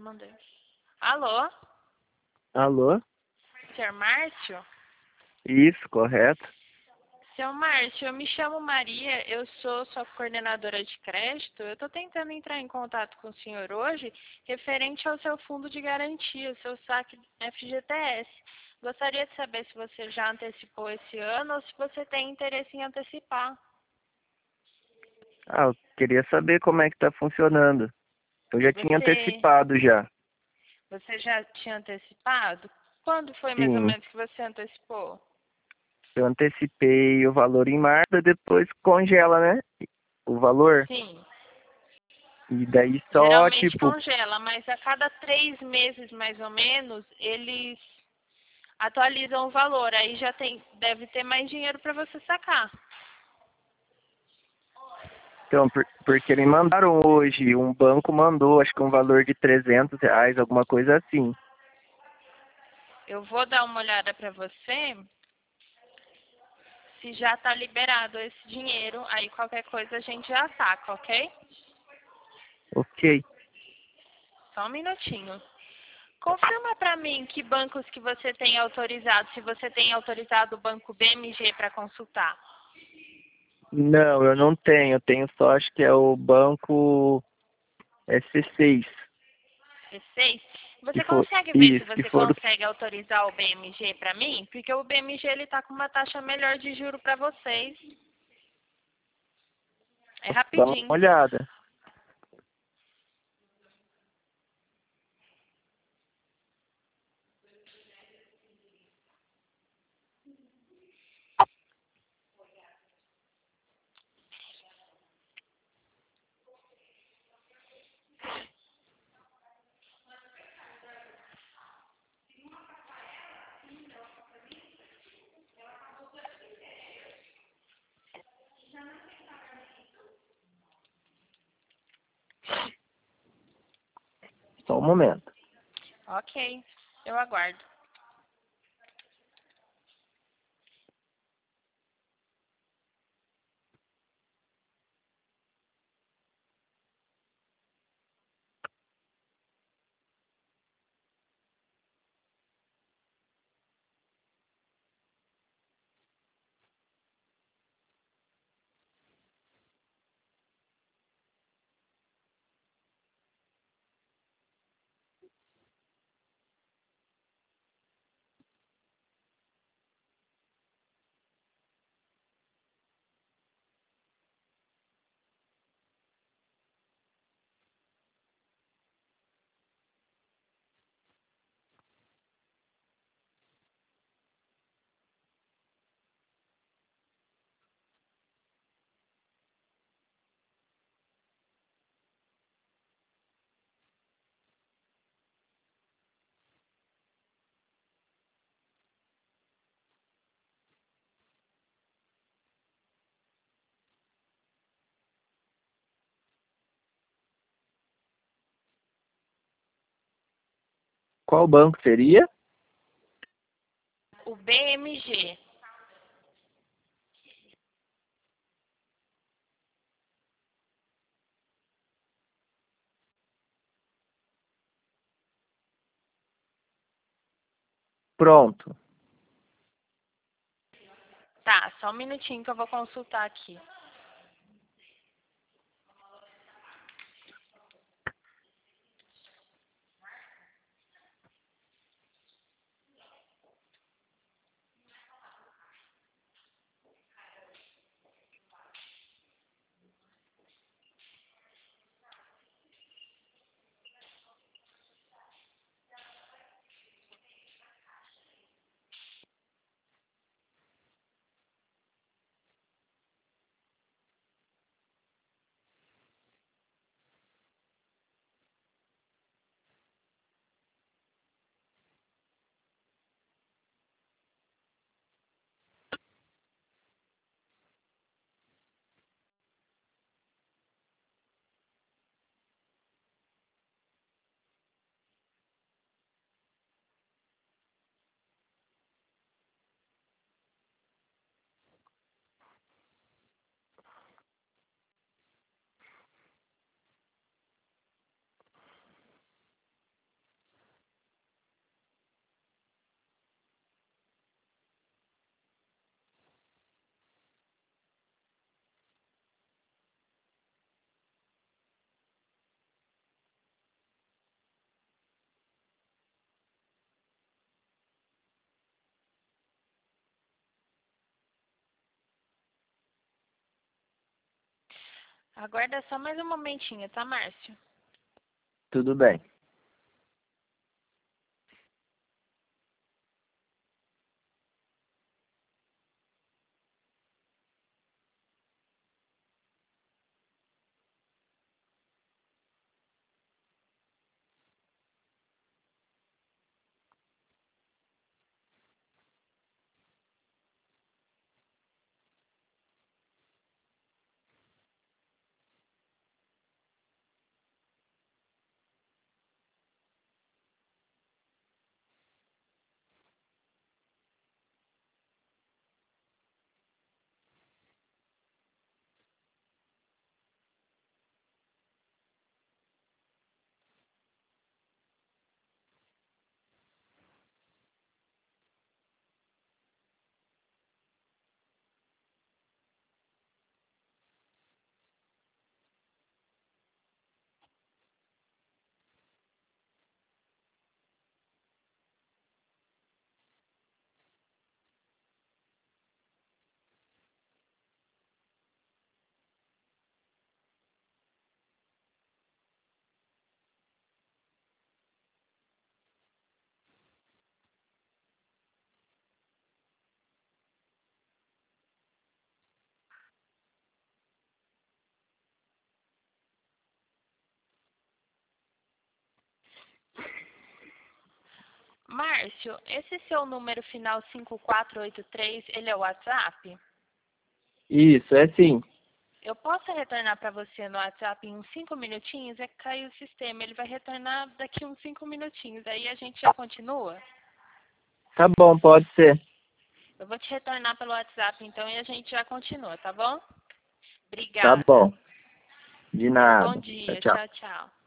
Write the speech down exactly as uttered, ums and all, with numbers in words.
mandei. Alô? Alô? senhor Márcio? Isso, correto. Seu Márcio, eu me chamo Maria, eu sou sua coordenadora de crédito. Eu estou tentando entrar em contato com o senhor hoje, referente ao seu fundo de garantia, seu saque F G T S. Gostaria de saber se você já antecipou esse ano ou se você tem interesse em antecipar. Ah, eu queria saber como é que tá funcionando. Eu já tinha Você, antecipado já. você já tinha antecipado? Quando foi mais ou Sim, menos que você antecipou? eu antecipei o valor em março, depois congela, né? O valor. Sim. E daí só, Geralmente tipo, congela, mas a cada três meses, mais ou menos, eles atualizam o valor. Aí já tem, deve ter mais dinheiro para você sacar. então, por- porque me mandaram hoje, um banco mandou, acho que um valor de trezentos reais, alguma coisa assim. Eu vou dar uma olhada para você se já está liberado esse dinheiro. Aí qualquer coisa a gente já saca, ok? Ok. Só um minutinho. Confirma para mim que bancos que você tem autorizado, se você tem autorizado o banco B M G para consultar. Não, eu não tenho. Eu tenho só, acho que é o banco S seis. C seis. Que Você for, consegue ver se isso, que você for consegue autorizar o B M G para mim? Porque o B M G ele tá com uma taxa melhor de juro para vocês. É Dá uma rapidinho. olhada. Só um momento. Ok, eu aguardo. Qual banco seria? O B M G. Pronto. Tá, só um minutinho que eu vou consultar aqui. Aguarda só mais um momentinho, tá, Márcio? Tudo bem. Márcio, esse seu número final cinco quatro oito três, ele é o WhatsApp? Isso, é sim. Eu posso retornar para você no WhatsApp em uns cinco minutinhos? É que caiu o sistema, ele vai retornar daqui uns cinco minutinhos, aí a gente já continua? Tá bom, pode ser. Eu vou te retornar pelo WhatsApp então e a gente já continua, tá bom? Tá Obrigada. bom. De Tenha um bom nada. Tchau, dia. tchau. Tchau, tchau.